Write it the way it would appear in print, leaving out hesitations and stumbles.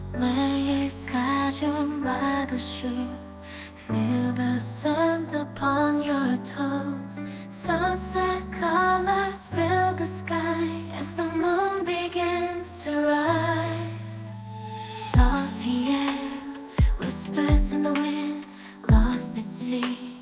매일 사준 by the shore. Feel the sun upon your toes. Sunset colors fill the sky as the moon begins to rise. Salty air whispers in the wind, lost at sea.